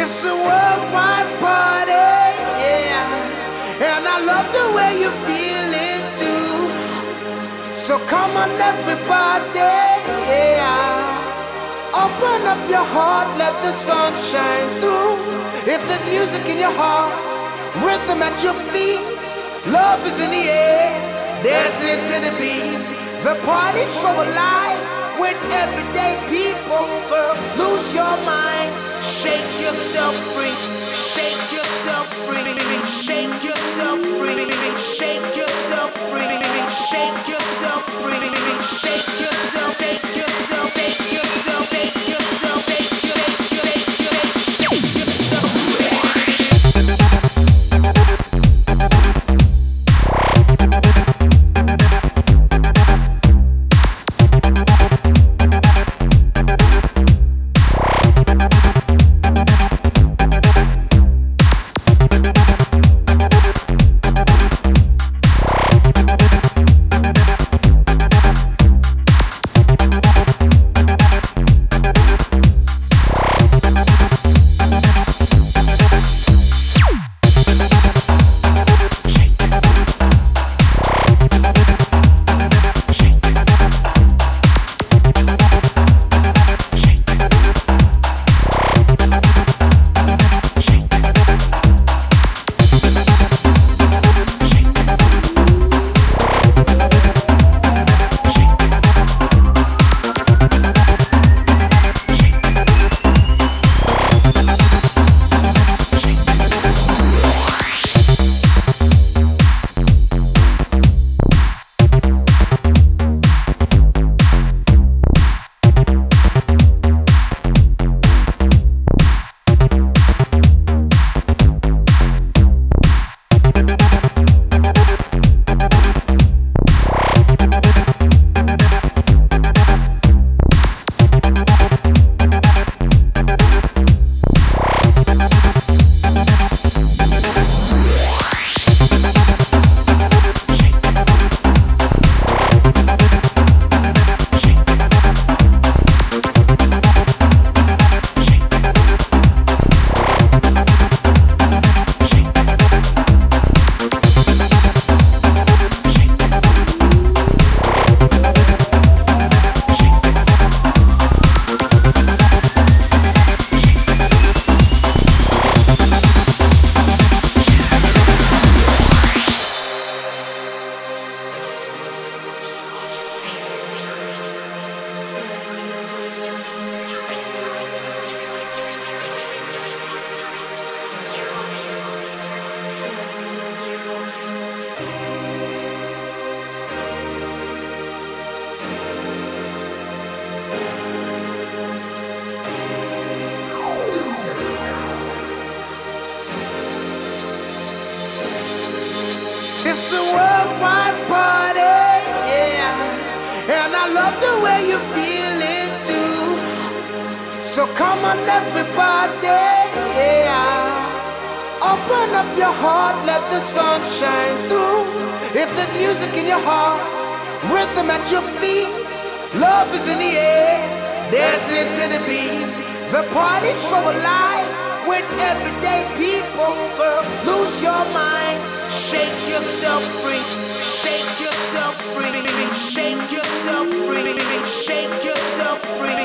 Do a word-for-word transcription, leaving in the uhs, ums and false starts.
It's a worldwide party, yeah. And I love the way you feel it too. So come on everybody, yeah. Open up your heart, let the sun shine through. If there's music in your heart, rhythm at your feet, love is in the air, dancing to the beat. The party's so alive with everyday people. Girl, lose your mind, shake yourself free, shake yourself free, shake yourself free, shake yourself free, shake yourself free, shake yourself, shake yourself, shake yourself, shake yourself, shake It's a worldwide party, yeah. And I love the way you feel it too. So come on everybody, yeah. Open up your heart, let the sun shine through. If there's music in your heart, rhythm at your feet, love is in the air, dancing to the beat. The party's so alive with everyday people. Girl, lose your mind, shake yourself free, shake yourself free, shake yourself free, shake yourself free.